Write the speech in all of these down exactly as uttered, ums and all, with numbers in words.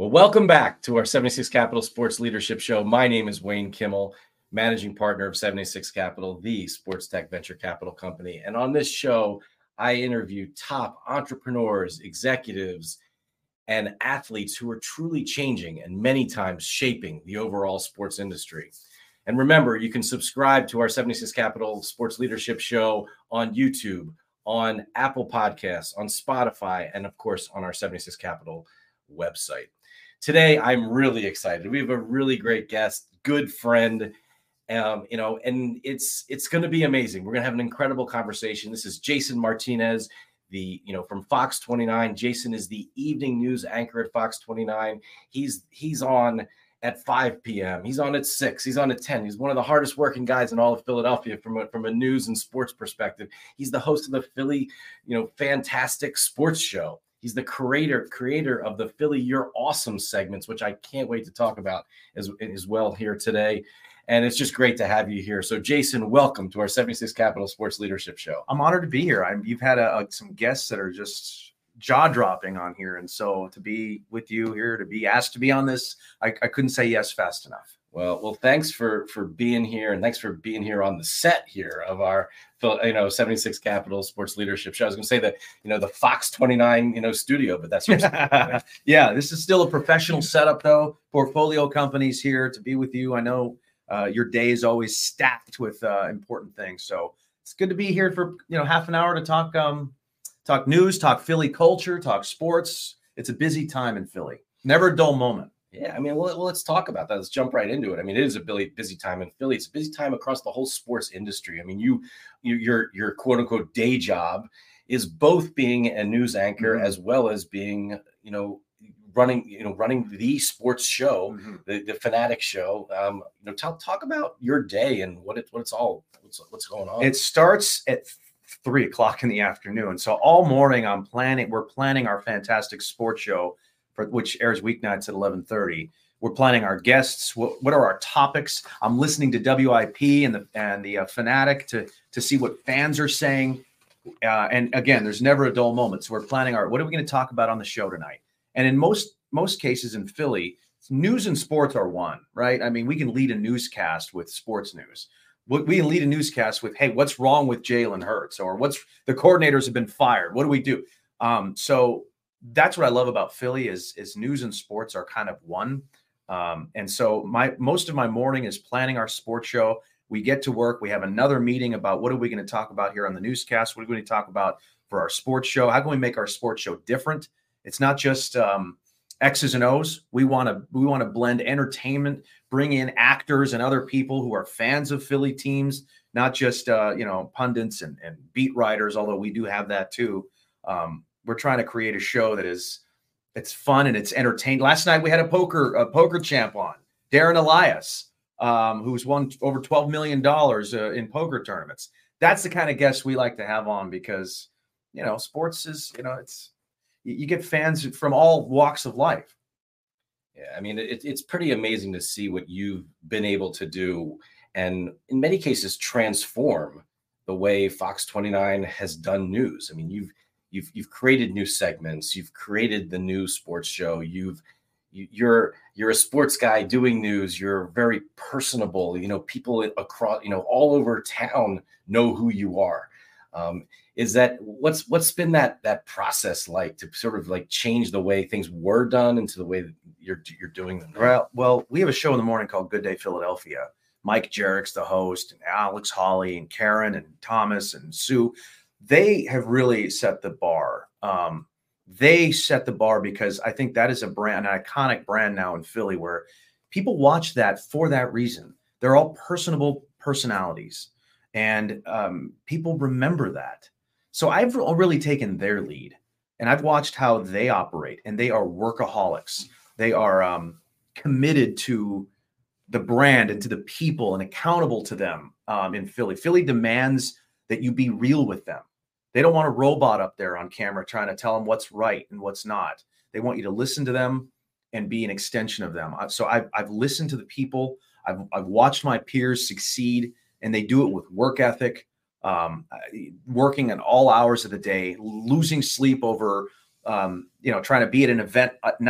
Well, welcome back to our seventy-six Capital Sports Leadership Show. My name is Wayne Kimmel, managing partner of seventy-six Capital, the sports tech venture capital company. And on this show, I interview top entrepreneurs, executives, and athletes who are truly changing and many times shaping the overall sports industry. And remember, you can subscribe to our seventy-six Capital Sports Leadership Show on YouTube, on Apple Podcasts, on Spotify, and of course, on our seventy-six Capital website. Today, I'm really excited. We have a really great guest, good friend, um, you know, and it's it's going to be amazing. We're going to have an incredible conversation. This is Jason Martinez, the you know from Fox twenty-nine. Jason is the evening news anchor at Fox twenty-nine. He's he's on at five p.m. He's on at six. He's on at ten. He's one of the hardest working guys in all of Philadelphia from a, from a news and sports perspective. He's the host of the Philly, you know, Fantastic Sports Show. He's the creator creator of the Philly You're Awesome segments, which I can't wait to talk about as, as well here today. And it's just great to have you here. So, Jason, welcome to our seventy-six Capital Sports Leadership Show. I'm honored to be here. I'm, you've had a, a, some guests that are just jaw-dropping on here. And so to be with you here, to be asked to be on this, I, I couldn't say yes fast enough. Well, well, thanks for for being here, and thanks for being here on the set here of our, you know, seventy-six Capital Sports Leadership Show. I was going to say that, you know, the Fox twenty-nine, you know, studio, but that's your studio. Yeah, this is still a professional setup, though. Portfolio companies here to be with you. I know uh, your day is always stacked with uh, important things, so it's good to be here for you know half an hour to talk um talk news, talk Philly culture, talk sports. It's a busy time in Philly. Never a dull moment. Yeah, I mean, well, well, let's talk about that. Let's jump right into it. I mean, it is a busy, busy time in Philly. It's a busy time across the whole sports industry. I mean, you, you your your quote unquote day job is both being a news anchor mm-hmm. as well as being, you know, running, you know, running the sports show, mm-hmm. the, the Fanatic show. Um, you know, talk talk about your day and what it what it's all what's what's going on. It starts at three o'clock in the afternoon. So all morning I'm planning. We're planning our Fantastic Sports Show, for, which airs weeknights at eleven thirty. We're planning our guests. What, what are our topics? I'm listening to W I P and the and the uh, Fanatic to to see what fans are saying. Uh, and again, there's never a dull moment. So we're planning our what are we going to talk about on the show tonight? And in most most cases in Philly, news and sports are one, right? I mean, we can lead a newscast with sports news. We can lead a newscast with, hey, what's wrong with Jalen Hurts, or what's the coordinators have been fired? What do we do? Um, so that's what I love about Philly is, is news and sports are kind of one. Um, and so my most of my morning is planning our sports show. We get to work. We have another meeting about what are we going to talk about here on the newscast? What are we going to talk about for our sports show? How can we make our sports show different? It's not just um, X's and O's. We want to we want to blend entertainment, bring in actors and other people who are fans of Philly teams, not just uh, you know pundits and, and beat writers. Although we do have that too. Um, we're trying to create a show that is it's fun and it's entertaining. Last night we had a poker a poker champ on, Darren Elias, um, who's won over twelve million dollars uh, in poker tournaments. That's the kind of guests we like to have on because you know sports is you know it's. You get fans from all walks of life. Yeah, I mean, it, it's pretty amazing to see what you've been able to do and in many cases transform the way Fox twenty-nine has done news. I mean, you've you've you've created new segments, you've created the new sports show, you've you, you're you're a sports guy doing news, you're very personable, you know, people across, you know, all over town know who you are. Um, is that what's what's been that that process like to sort of like change the way things were done into the way that you're you're doing them now? Well, well, we have a show in the morning called Good Day Philadelphia. Mike Jerrick's the host, and Alex Hawley and Karen and Thomas and Sue. They have really set the bar. Um, they set the bar because I think that is a brand, an iconic brand now in Philly, where people watch that for that reason. They're all personable personalities. And um, people remember that. So I've really taken their lead and I've watched how they operate, and they are workaholics. They are um, committed to the brand and to the people and accountable to them um, in Philly. Philly demands that you be real with them. They don't want a robot up there on camera trying to tell them what's right and what's not. They want you to listen to them and be an extension of them. So I've, I've listened to the people. I've, I've watched my peers succeed. And they do it with work ethic, um, working at all hours of the day, losing sleep over, um, you know, trying to be at an event at night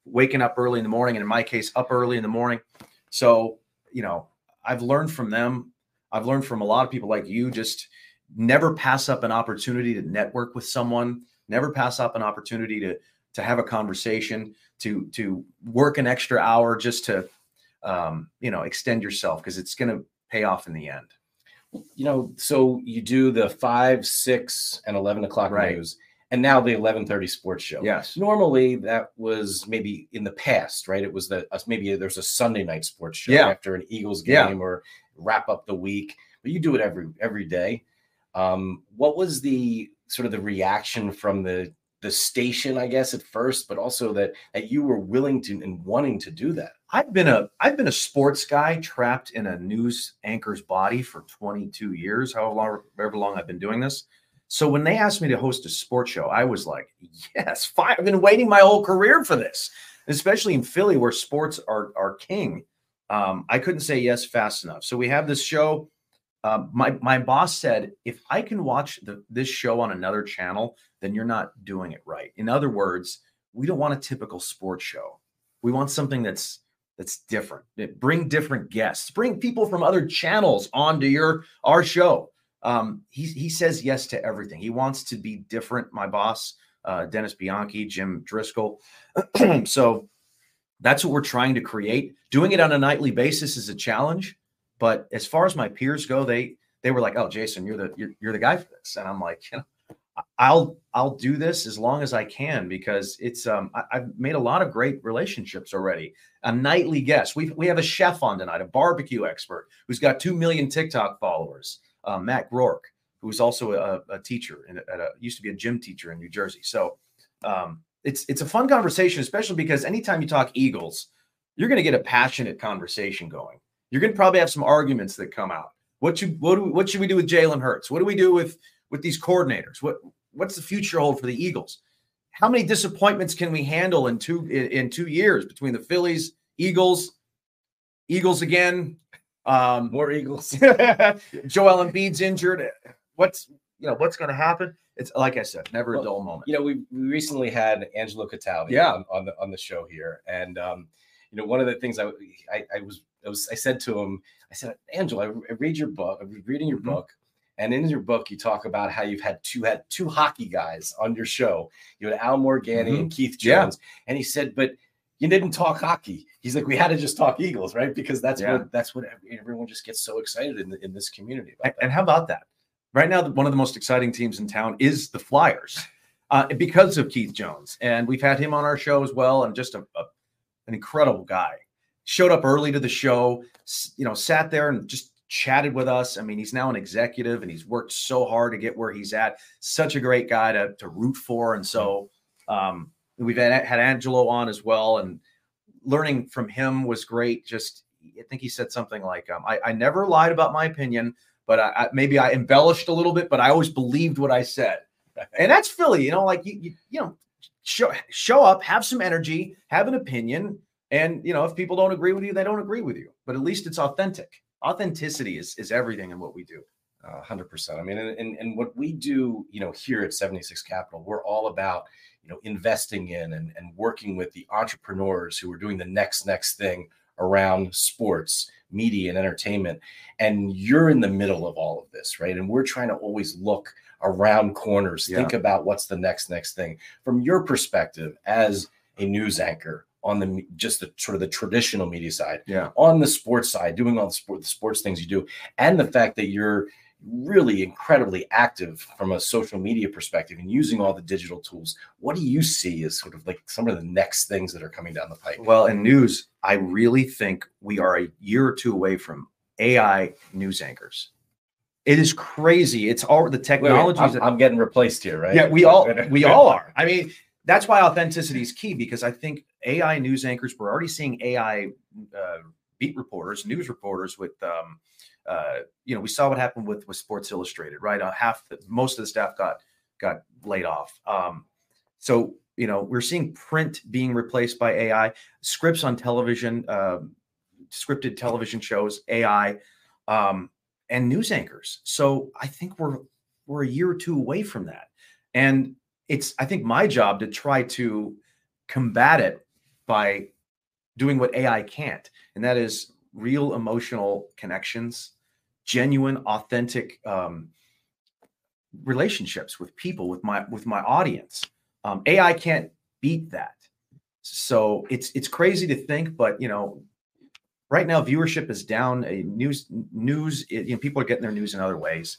waking up early in the morning, and in my case, up early in the morning. So, you know, I've learned from them. I've learned from a lot of people like you. Just never pass up an opportunity to network with someone. Never pass up an opportunity to to have a conversation, to to work an extra hour just to, um, you know, extend yourself, because it's going to pay off in the end. You know, so you do the five, six, and eleven o'clock Right. news, and now the eleven thirty sports show. Yes. Normally, that was maybe in the past, right? It was the uh, maybe there's a Sunday night sports show Yeah. after an Eagles game Yeah. or wrap up the week, but you do it every every day. Um, what was the sort of the reaction from the the station, I guess, at first, but also that that you were willing to and wanting to do that? I've been a I've been a sports guy trapped in a news anchor's body for twenty-two years, however long, however long I've been doing this. So when they asked me to host a sports show, I was like, yes, fine. I've been waiting my whole career for this, especially in Philly where sports are are king. Um, I couldn't say yes fast enough. So we have this show. Um, my my boss said, if I can watch the, this show on another channel, then you're not doing it right. In other words, we don't want a typical sports show. We want something that's that's different. Bring different guests. Bring people from other channels onto your our show. Um, he he says yes to everything. He wants to be different. My boss, uh, Dennis Bianchi, Jim Driscoll. So that's what we're trying to create. Doing it on a nightly basis is a challenge. But as far as my peers go, they they were like, "Oh, Jason, you're the you're, you're the guy for this." And I'm like, you know, I'll I'll do this as long as I can, because it's um I, I've made a lot of great relationships already. A nightly guest. We we have a chef on tonight, a barbecue expert who's got two million TikTok followers. Uh, Matt Rourke, who's also a, a teacher and at a used to be a gym teacher in New Jersey. So um, it's it's a fun conversation, especially because anytime you talk Eagles, you're going to get a passionate conversation going. You're going to probably have some arguments that come out. What should what do we, what should we do with Jalen Hurts? What do we do with with these coordinators? What what's the future hold for the Eagles? How many disappointments can we handle in two in, in two years between the Phillies, Eagles, Eagles again, um, More Eagles. Joel Embiid's injured. What's you know what's going to happen? It's like I said, never Well, a dull moment. You know, we, we recently had Angelo Cataldi Yeah. on, on the on the show here, and um, you know, one of the things I I, I was I was I said to him, I said, Angelo, I, I read your book, I'm reading your Mm-hmm. book, and in your book you talk about how you've had two had two hockey guys on your show. You had Al Morganti Mm-hmm. and Keith Yeah. Jones, and he said, but you didn't talk hockey. He's like, we had to just talk Eagles, right? Because that's Yeah. what that's what everyone just gets so excited in the, in this community about And, that. and how about that? Right now, one of the most exciting teams in town is the Flyers, uh, because of Keith Jones, and we've had him on our show as well. And just a, a an incredible guy. Showed up early to the show, you know, sat there and just chatted with us. I mean, he's now an executive, and he's worked so hard to get where he's at. Such a great guy to to root for, and so um, we've had had Angelo on as well, and learning from him was great. Just I think he said something like, um, I, I never lied about my opinion, but I, I maybe I embellished a little bit, but I always believed what I said. And that's Philly, you know, like you, you, you know, show, show up, have some energy, have an opinion. And, you know, if people don't agree with you, they don't agree with you, but at least it's authentic. Authenticity is, is everything in what we do. A hundred percent. I mean, and, and, and what we do, you know, here at seventy-six Capital, we're all about, you know, investing in and, and working with the entrepreneurs who are doing the next, next thing around sports, media, and entertainment. And you're in the middle of all of this, right? And we're trying to always look around corners, Yeah. think about what's the next, next thing. From your perspective as a news anchor on the just the sort of the traditional media side, Yeah. on the sports side, doing all the sport, the sports things you do, and the fact that you're really incredibly active from a social media perspective and using all the digital tools. What do you see as sort of like some of the next things that are coming down the pipe? Well, in news, I really think we are a year or two away from A I news anchors. It is crazy. It's all the Wait, wait, technologies. I'm, I'm getting replaced here, right? Yeah, we all we all are. I mean, that's why authenticity is key, because I think A I news anchors, we're already seeing A I uh, beat reporters, news reporters with, um, uh, you know, we saw what happened with, with Sports Illustrated, right? Uh, half, the, most of the staff got got laid off. Um, so, you know, we're seeing print being replaced by A I, scripts on television, uh, scripted television shows, A I, um, and news anchors. So I think we're we're a year or two away from that, and it's I think my job to try to combat it by doing what A I can't, and that is real emotional connections, genuine, authentic um, relationships with people, with my with my audience. Um, A I can't beat that. So it's it's crazy to think, but you know, right now viewership is down. A news news, you know, people are getting their news in other ways.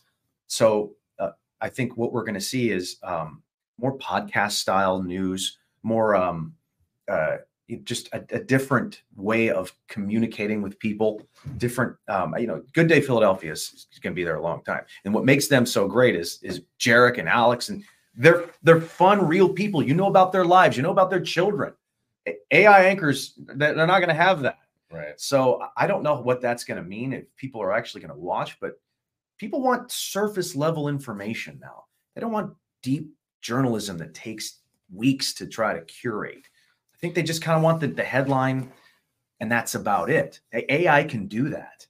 So uh, I think what we're going to see is um, more podcast style news, more um, uh, just a, a different way of communicating with people. Different, um, you know, Good Day Philadelphia is, is going to be there a long time, and what makes them so great is is Jarek and Alex, and they're they're fun, real people. You know about their lives, you know about their children. A I anchors, they're not going to have that. Right. So I don't know what that's going to mean if people are actually going to watch, but people want surface level information now. They don't want deep journalism that takes weeks to try to curate. I think they just kind of want the, the headline, and that's about it. A I can do that.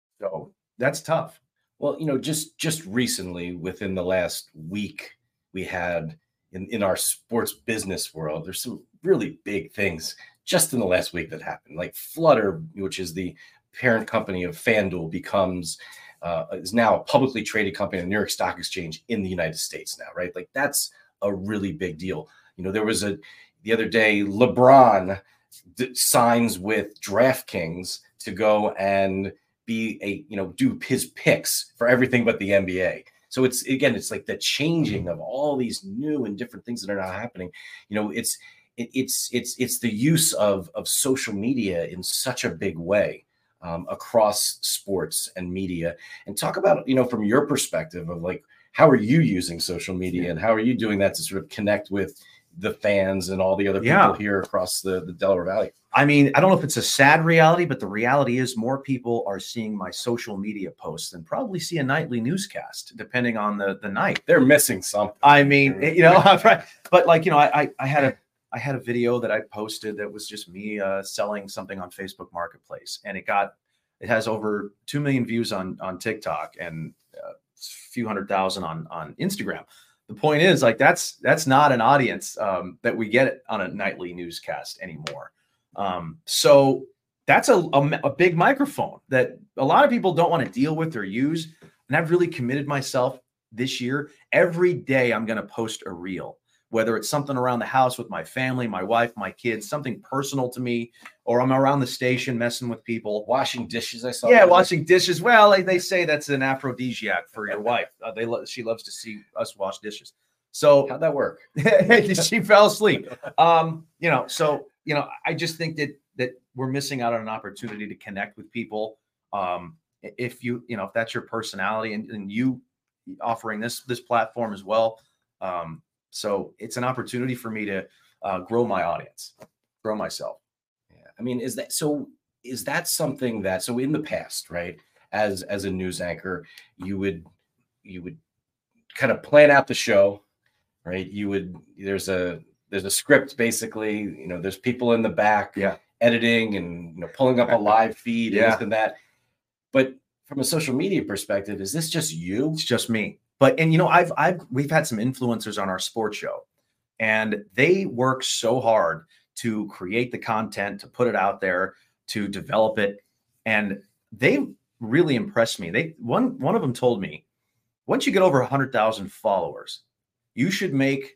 So that's tough. Well, you know, just just recently, within the last week, we had in, in our sports business world, there's some really big things just in the last week that happened. Like Flutter, which is the parent company of FanDuel, becomes uh, is now a publicly traded company on the New York Stock Exchange in the United States now, right? Like that's a really big deal. You know, there was a the other day, LeBron d- signs with DraftKings to go and be a, you know, do his picks for everything but the N B A. So it's, again, it's like the changing of all these new and different things that are now happening. You know, it's, it, it's, it's, it's the use of, of social media in such a big way um, across sports and media. And talk about, you know, from your perspective of like, how are you using social media and how are you doing that to sort of connect with the fans and all the other people Yeah. here across the, the Delaware Valley? I mean, I don't know if it's a sad reality, but the reality is more people are seeing my social media posts than probably see a nightly newscast, depending on the, the night. They're missing something. I mean, you know, right. But like, you know, I, I had a, I had a video that I posted that was just me uh, selling something on Facebook Marketplace, and it got, it has over two million views on, on TikTok and a few hundred thousand on, on Instagram. The point is, like, that's, that's not an audience um, that we get on a nightly newscast anymore. Um, so that's a, a, a big microphone that a lot of people don't want to deal with or use. And I've really committed myself this year. Every day I'm going to post a reel, whether it's something around the house with my family, my wife, my kids, something personal to me, or I'm around the station messing with people. Washing dishes, I saw. Yeah, washing dishes. Well, they, they say that's an aphrodisiac for your wife. Uh, they lo- She loves to see us wash dishes. So How'd that work? she fell asleep. Um, you know, so, you know, I just think that that we're missing out on an opportunity to connect with people. Um, if you, you know, if that's your personality and, and you offering this, this platform as well. Um, so it's an opportunity for me to uh, grow my audience, grow myself. Yeah. I mean, is that, so is that something that, so in the past, right, as, as a news anchor, you would, you would kind of plan out the show, right? You would, there's a, there's a script basically, you know, there's people in the back Yeah. editing and, you know, pulling up a live feed Yeah. and this and that. But from a social media perspective, is this just you? It's just me. But, and you know, I've, I've, we've had some influencers on our sports show, and they work so hard to create the content, to put it out there, to develop it. And they really impressed me. They, one, one of them told me, once you get over a hundred thousand followers, you should make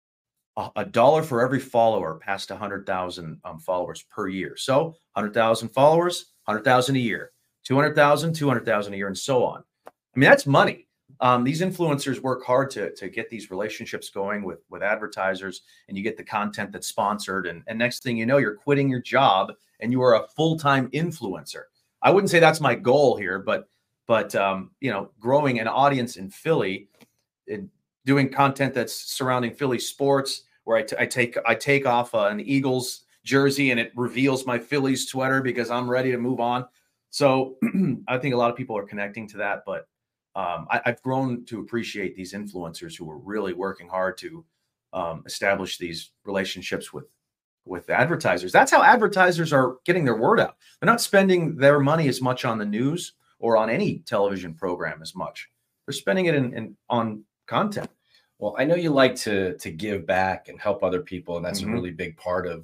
a, a dollar for every follower past a hundred thousand um, followers per year. So hundred thousand followers, hundred thousand a year, two hundred thousand, two hundred thousand a year, and so on. I mean, that's money. Um, these influencers work hard to, to get these relationships going with, with advertisers, and you get the content that's sponsored. And, and next thing you know, you're quitting your job and you are a full-time influencer. I wouldn't say that's my goal here, but, but um, you know, growing an audience in Philly and doing content that's surrounding Philly sports, where I, t- I take, I take off uh, an Eagles jersey and it reveals my Phillies sweater because I'm ready to move on. So I think a lot of people are connecting to that, but Um, I, I've grown to appreciate these influencers who are really working hard to um, establish these relationships with with advertisers. That's how advertisers are getting their word out. They're not spending their money as much on the news or on any television program as much. They're spending it in, in on content. Well, I know you like to to give back and help other people, and that's Mhm. a really big part of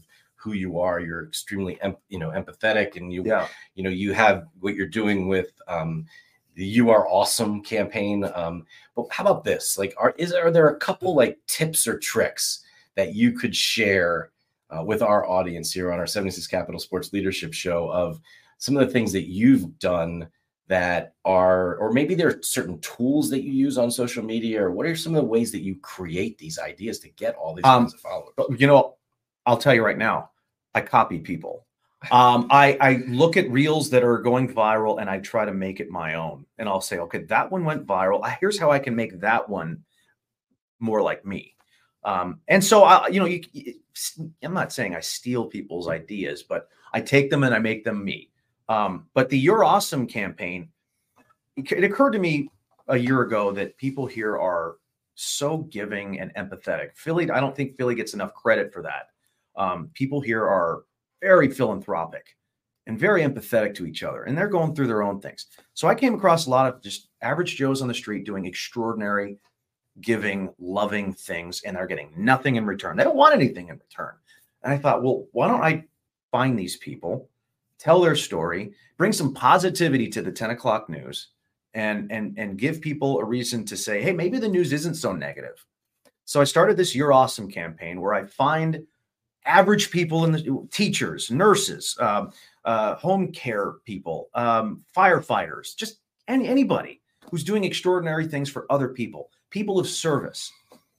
who you are. You're extremely, em- you know, empathetic, and you, Yeah. you know, you have what you're doing with um, the "You Are Awesome" campaign. Um, but how about this? Like, are is are there a couple like tips or tricks that you could share uh, with our audience here on our seventy-six Capital Sports Leadership Show of some of the things that you've done that are, or maybe there are certain tools that you use on social media, or what are some of the ways that you create these ideas to get all these Um, kinds of followers? You know, I'll tell you right now, I copy people. Um, I, I look at reels that are going viral and I try to make it my own. And I'll say, okay, that one went viral. Here's how I can make that one more like me. Um, and so, I, you know, you, I'm not saying I steal people's ideas, but I take them and I make them me. Um, but the You're Awesome campaign, it, it occurred to me a year ago that people here are so giving and empathetic. Philly, I don't think Philly gets enough credit for that. Um, people here are very philanthropic and very empathetic to each other, and they're going through their own things. So I came across a lot of just average Joes on the street doing extraordinary, giving, loving things, and they're getting nothing in return. They don't want anything in return. And I thought, well, why don't I find these people, tell their story, bring some positivity to the ten o'clock news, and and and give people a reason to say, hey, maybe the news isn't so negative. So I started this You're Awesome campaign where I find average people in the teachers, nurses, um, uh, home care people, um, firefighters, just any, anybody who's doing extraordinary things for other people, people of service.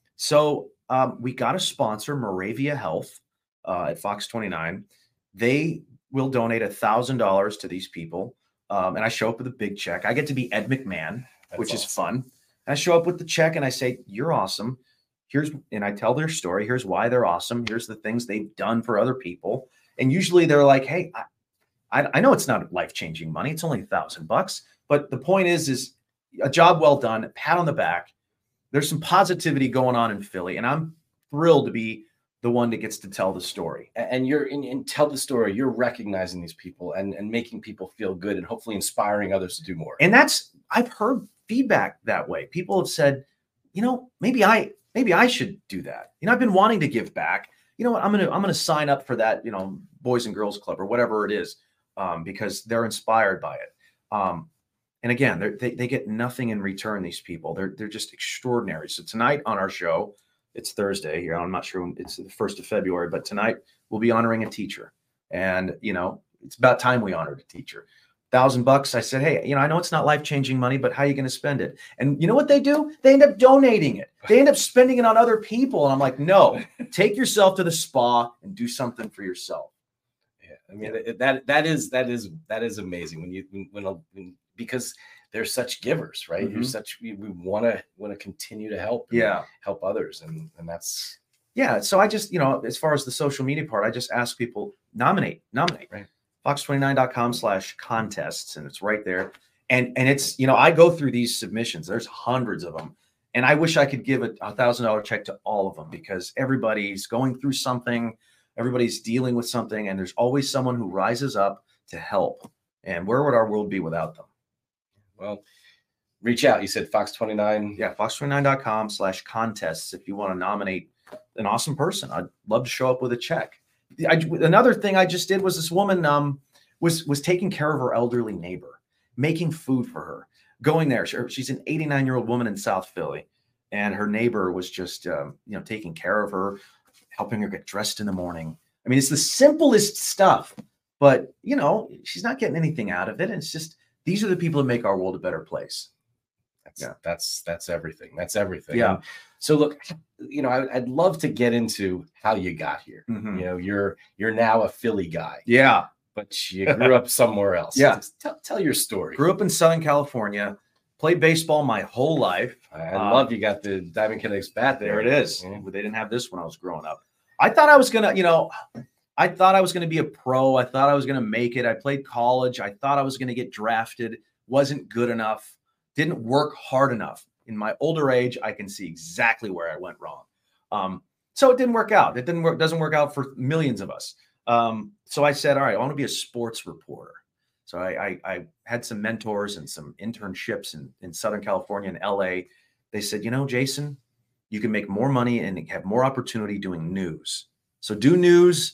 So um, we got a sponsor, Moravia Health uh, at Fox twenty-nine. They will donate a thousand dollars to these people. Um, and I show up with a big check. I get to be Ed McMahon, That's which awesome. is fun. And I show up with the check and I say, you're awesome. Here's, and I tell their story. Here's why they're awesome. Here's the things they've done for other people. And usually they're like, hey, I, I, I know it's not life-changing money. It's only a thousand bucks. But the point is, is a job well done, a pat on the back. There's some positivity going on in Philly. And I'm thrilled to be the one that gets to tell the story. And you're in and tell the story. You're recognizing these people and, and making people feel good and hopefully inspiring others to do more. And that's, I've heard feedback that way. People have said, you know, maybe I, maybe I should do that. You know, I've been wanting to give back. You know what? I'm going to, I'm going to sign up for that, you know, Boys and Girls Club or whatever it is, um, because they're inspired by it. Um, and again, they they get nothing in return. These people, they're, they're just extraordinary. So tonight on our show, it's Thursday here. I'm not sure when it's the first of February, but tonight we'll be honoring a teacher. And, you know, it's about time we honored a teacher. Thousand bucks. I said, hey, you know, I know it's not life-changing money, but how are you going to spend it? And you know what they do? They end up donating it. They end up spending it on other people. And I'm like, no, take yourself to the spa and do something for yourself. Yeah, I mean yeah. that that is that is that is amazing when you when, when, when because they're such givers, right? Mm-hmm. You're such we want to want to continue to help, yeah, help others, and and that's yeah. So I just you know as far as the social media part, I just ask people nominate, nominate. Right. fox twenty-nine dot com slash contests, and it's right there. And and it's you know I go through these submissions. There's hundreds of them, and I wish I could give a, a thousand dollar check to all of them because everybody's going through something, everybody's dealing with something, and there's always someone who rises up to help. And where would our world be without them? Well, reach out. You said Fox twenty-nine. Yeah, fox twenty-nine dot com slash contests if you want to nominate an awesome person. I'd love to show up with a check. I, another thing I just did was this woman um, was was taking care of her elderly neighbor, making food for her, going there. She, she's an eighty-nine-year-old woman in South Philly, and her neighbor was just um, you know taking care of her, helping her get dressed in the morning. I mean, it's the simplest stuff, but you know she's not getting anything out of it. And it's just these are the people that make our world a better place. That's yeah. that's that's everything. That's everything. Yeah. And so look, you know, I, I'd love to get into how you got here. Mm-hmm. You know, you're you're now a Philly guy. Yeah, but you grew up somewhere else. Yeah, tell, tell your story. Grew up in Southern California. Played baseball my whole life. I, I um, love you got the Diamond Kinetics bat there. There it is. Yeah. They didn't have this when I was growing up. I thought I was gonna, you know, I thought I was gonna be a pro. I thought I was gonna make it. I played college. I thought I was gonna get drafted. Wasn't good enough. Didn't work hard enough. In my older age, I can see exactly where I went wrong. Um, so it didn't work out. It didn't work. Doesn't work out for millions of us. Um, so I said, all right, I want to be a sports reporter. So I, I, I had some mentors and some internships in, in Southern California and L A. They said, you know, Jason, you can make more money and have more opportunity doing news. So do news.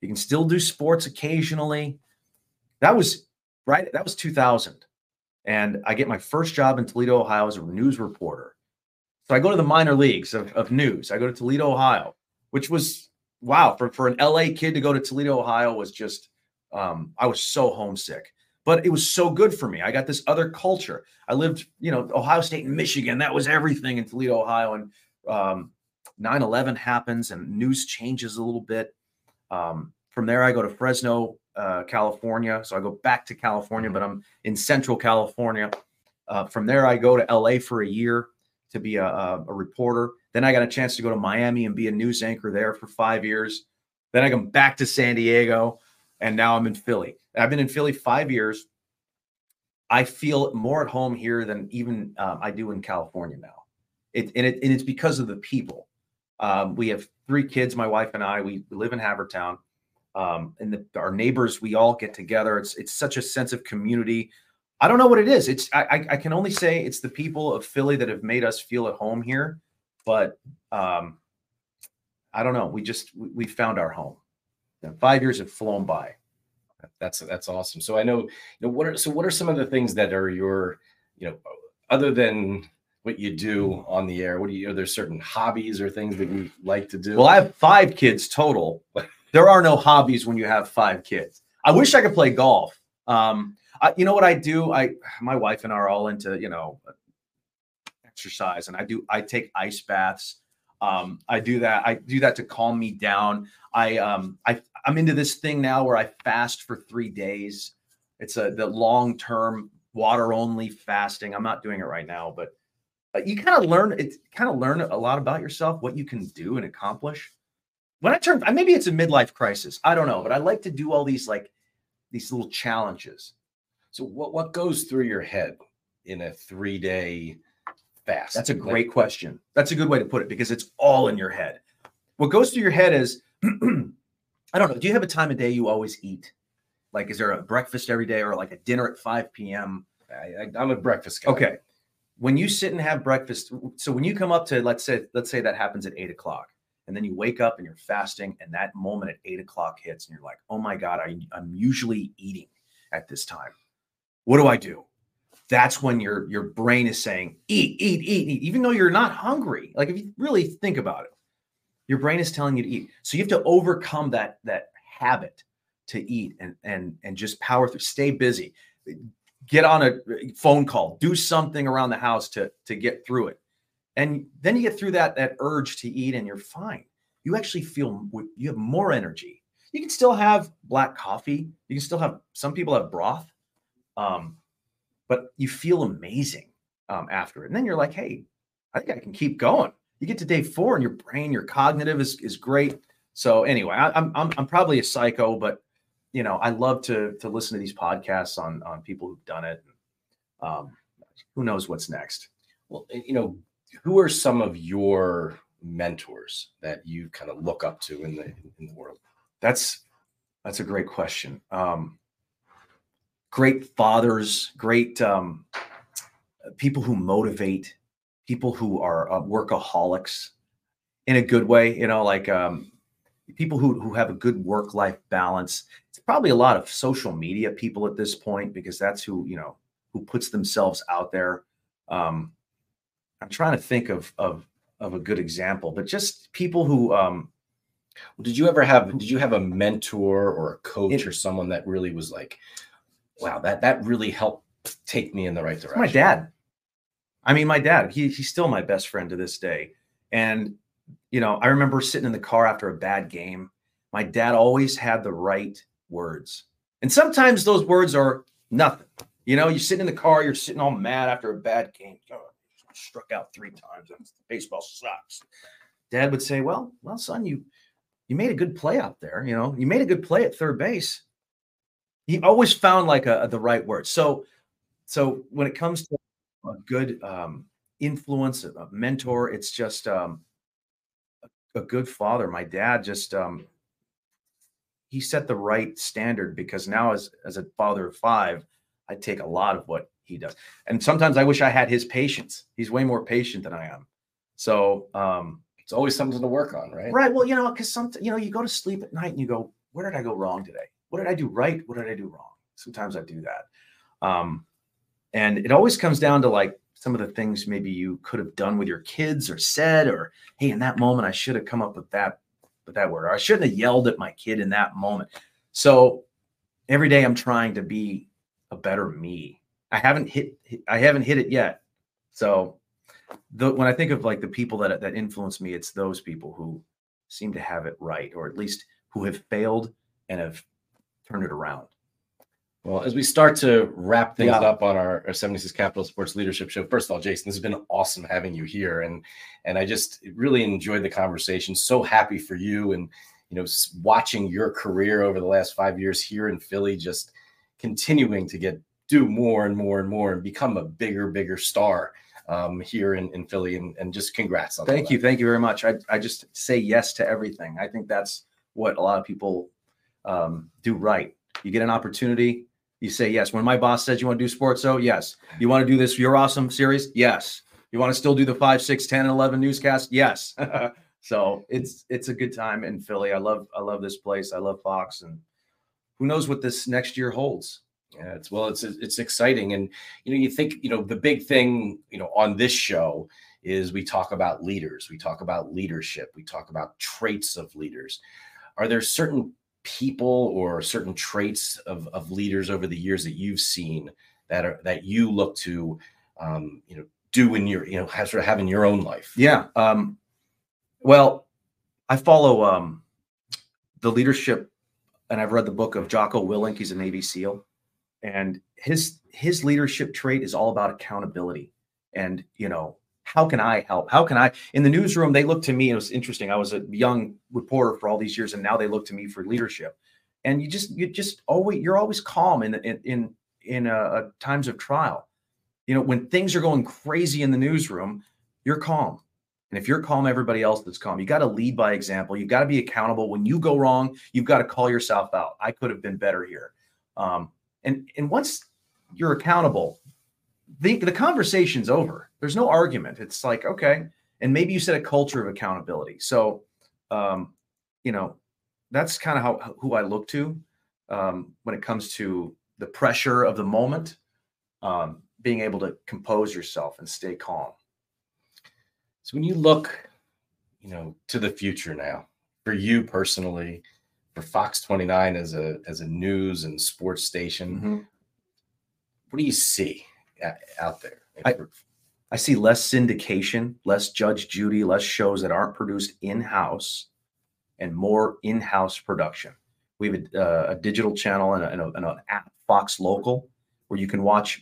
You can still do sports occasionally. That was right. That was two thousand. And I get my first job in Toledo, Ohio as a news reporter. So I go to the minor leagues of, of news. I go to Toledo, Ohio, which was, wow, for, for an L A kid to go to Toledo, Ohio was just, um, I was so homesick. But it was so good for me. I got this other culture. I lived, you know, Ohio State and Michigan. That was everything in Toledo, Ohio. And um, nine eleven happens and news changes a little bit. Um, from there, I go to Fresno, uh, California. So I go back to California, but I'm in Central California. Uh, from there, I go to L A for a year to be a, a, a reporter. Then I got a chance to go to Miami and be a news anchor there for five years. Then I come back to San Diego, and now I'm in Philly. I've been in Philly five years. I feel more at home here than even um, I do in California now. It, and, it, and it's because of the people. Um, we have three kids, my wife and I. We live in Havertown. Um, and the, our neighbors, we all get together. It's it's such a sense of community. I don't know what it is. It's I, I can only say it's the people of Philly that have made us feel at home here. But um, I don't know. We just we, we found our home. And five years have flown by. That's that's awesome. So I know, you know, what are so what are some of the things that are your, you know, other than what you do on the air? What do you, are there certain hobbies or things that you like to do? Well, I have five kids total. There are no hobbies when you have five kids. I wish I could play golf. Um, I, you know what I do? I, my wife and I are all into, you know, exercise, and I do, I take ice baths. Um, I do that. I do that to calm me down. I, um, I, I'm into this thing now where I fast for three days. It's a, the long-term water only fasting. I'm not doing it right now, but uh, you kind of learn, it kind of learn a lot about yourself, what you can do and accomplish. When I turn, maybe it's a midlife crisis. I don't know, but I like to do all these, like these little challenges. So what, what goes through your head in a three day fast? That's a great question. That's a good way to put it, because it's all in your head. What goes through your head is, I don't know. Do you have a time of day you always eat? Like, is there a breakfast every day or like a dinner at five p.m.? I, I, I'm a breakfast guy. Okay. When you sit and have breakfast, so when you come up to, let's say, let's say that happens at eight o'clock, and then you wake up and you're fasting, and that moment at eight o'clock hits, and you're like, oh my God, I, I'm usually eating at this time. What do I do? That's when your, your brain is saying, eat, eat, eat, eat, even though you're not hungry. Like, if you really think about it, your brain is telling you to eat. So you have to overcome that, that habit to eat and, and, and just power through, stay busy, get on a phone call, do something around the house to, to get through it. And then you get through that, that urge to eat, and you're fine. You actually feel, you have more energy. You can still have black coffee. You can still have, some people have broth, um, but you feel amazing um, after it. And then you're like, hey, I think I can keep going. You get to day four and your brain, your cognitive is, is great. So anyway, I, I'm, I'm, I'm probably a psycho, but you know, I love to, to listen to these podcasts on, on people who've done it. Um, who knows what's next? Well, you know, who are some of your mentors that you kind of look up to in the, in the world? That's, that's a great question. Um, great fathers, great um, people who motivate, people who are uh, workaholics in a good way, you know, like um, people who, who have a good work-life balance. It's probably a lot of social media people at this point, because that's who, you know, who puts themselves out there. Um, I'm trying to think of, of, of a good example, but just people who, um, did you ever have, did you have a mentor or a coach it, or someone that really was like, wow, that, that really helped take me in the right direction? My dad. I mean, my dad, he, he's still my best friend to this day. And, you know, I remember sitting in the car after a bad game. My dad always had the right words. And sometimes those words are nothing. You know, you're sitting in the car, you're sitting all mad after a bad game. Oh, struck out three times. Baseball sucks. Dad would say, well, well, son, you, you made a good play out there. You know, you made a good play at third base. He always found like a, the right word. So, so when it comes to a good um, influence, a mentor, it's just um, a, a good father. My dad just, um, he set the right standard, because now as, as a father of five, I take a lot of what he does. And sometimes I wish I had his patience. He's way more patient than I am. So um, it's always something to work on, right? Right. Well, you know, because some, you know, you go to sleep at night and you go, where did I go wrong today? What did I do right? What did I do wrong? Sometimes I do that. Um, and it always comes down to like some of the things maybe you could have done with your kids or said, or, hey, in that moment, I should have come up with that, with that word, or I shouldn't have yelled at my kid in that moment. So every day I'm trying to be a better me. I haven't hit, I haven't hit it yet. So the, when I think of like the people that, that influence me, it's those people who seem to have it right, or at least who have failed and have turned it around. Well, as we start to wrap things Yeah. up on our, our seventy-six Capital Sports Leadership Show, first of all, Jason, this has been awesome having you here. And, and I just really enjoyed the conversation. So happy for you and, you know, watching your career over the last five years here in Philly, just continuing to get, do more and more and more and become a bigger, bigger star um, here in, in Philly. And, and just congrats on Thank that. you. Thank you very much. I, I just say yes to everything. I think that's what a lot of people um, do right. You get an opportunity, you say yes. When my boss says you want to do sports, so yes. You want to do this You're Awesome series? Yes. You want to still do the five, six, ten, and eleven newscast? Yes. So it's it's a good time in Philly. I love I love this place. I love Fox, and who knows what this next year holds. Yeah, it's well, it's it's exciting, and you know, you think you know the big thing you know on this show is we talk about leaders, we talk about leadership, we talk about traits of leaders. Are there certain people or certain traits of, of leaders over the years that you've seen that are that you look to um, you know do in your you know have sort of have in your own life? Yeah. Um, well, I follow um, the leadership, and I've read the book of Jocko Willink. He's a Navy SEAL, and his his leadership trait is all about accountability. And you know, how can I help? How can I? In the newsroom, they look to me. It was interesting. I was a young reporter for all these years, and now they look to me for leadership. And you just you just always you're always calm in in in in uh, times of trial. You know, when things are going crazy in the newsroom, you're calm. And if you're calm, everybody else is calm. You got to lead by example. You got to be accountable. When you go wrong, you've got to call yourself out. I could have been better here. Um, and, and once you're accountable, the, the conversation's over. There's no argument. It's like, okay. And maybe you set a culture of accountability. So, um, you know, that's kind of how, who I look to um, when it comes to the pressure of the moment, um, being able to compose yourself and stay calm. So when you look, you know, to the future now, for you personally, for Fox twenty-nine as a as a news and sports station, Mm-hmm. what do you see out there? I, I see less syndication, less Judge Judy, less shows that aren't produced in-house, and more in-house production. We have a, uh, a digital channel and, a, and, a, and an app, Fox Local, where you can watch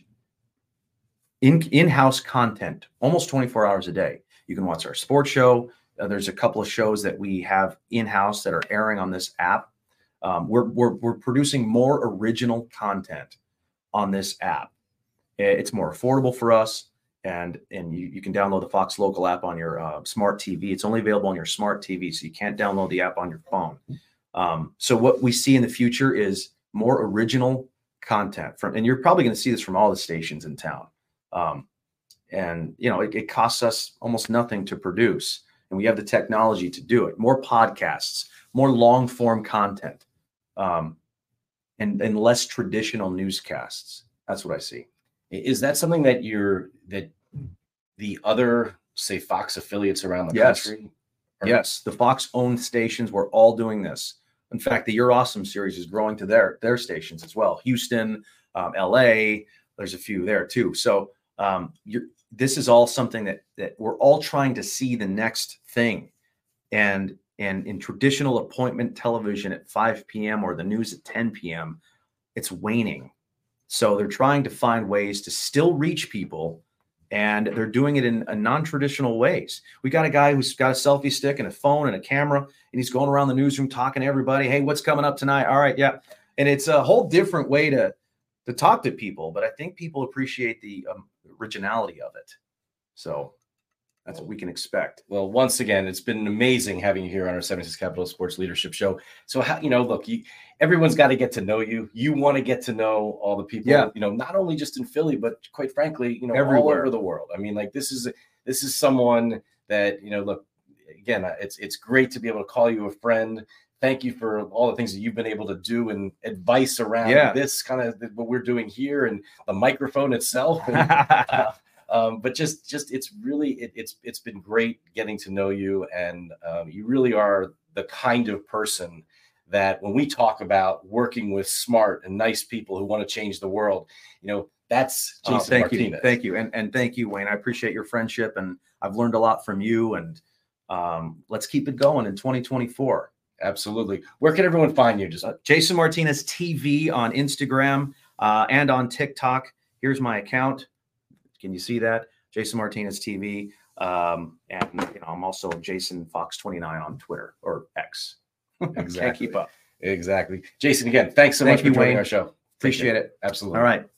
in, in-house content almost twenty-four hours a day. You can watch our sports show. Uh, there's a couple of shows that we have in-house that are airing on this app. Um, we're, we're, we're producing more original content on this app. It's more affordable for us, and and you, you can download the Fox Local app on your uh, smart T V. It's only available on your smart T V, so you can't download the app on your phone. Um, so what we see in the future is more original content from, and you're probably going to see this from all the stations in town. Um, and you know, it, it costs us almost nothing to produce, and we have the technology to do it. More podcasts, more long form content, um, and and less traditional newscasts. That's what I see. Is that something that you're that the other, say, Fox affiliates around the Yes. country? Are- yes, the Fox owned stations were all doing this. In fact, the You're Awesome series is growing to their their stations as well. Houston, um, L A, there's a few there too. So um, you're, this is all something that that we're all trying to see the next thing. And and in traditional appointment television at five p m or the news at ten p m, it's waning. So they're trying to find ways to still reach people, and they're doing it in a non-traditional ways. We got a guy who's got a selfie stick and a phone and a camera, and he's going around the newsroom talking to everybody. Hey, what's coming up tonight? All right, yeah. And it's a whole different way to, to talk to people, but I think people appreciate the um, originality of it. So that's what we can expect. Well, once again, it's been amazing having you here on our seventy-six Capital Sports Leadership Show. So, how, you know, look, you, everyone's got to get to know you. You want to get to know all the people, Yeah. you know, not only just in Philly, but quite frankly, you know, all Everywhere. over the world. I mean, like this is this is someone that, you know, look, again, uh, it's it's great to be able to call you a friend. Thank you for all the things that you've been able to do and advice around Yeah. this kind of what we're doing here and the microphone itself. And, uh, um, but just just it's really it, it's it's been great getting to know you, and um, you really are the kind of person that when we talk about working with smart and nice people who want to change the world, you know, that's Jason oh, thank Martinez. you, thank you, and and thank you, Wayne. I appreciate your friendship, and I've learned a lot from you. And um, let's keep it going in twenty twenty-four. Absolutely. Where can everyone find you? Just uh, Jason Martinez T V on Instagram uh, and on TikTok. Here's my account. Can you see that? Jason Martinez T V. Um, and you know, I'm also Jason Fox twenty-nine on Twitter or X. Exactly. Can't keep up. Exactly. Jason, again, thanks so Thank much you, for joining Wayne. our show. Appreciate it. Absolutely. All right.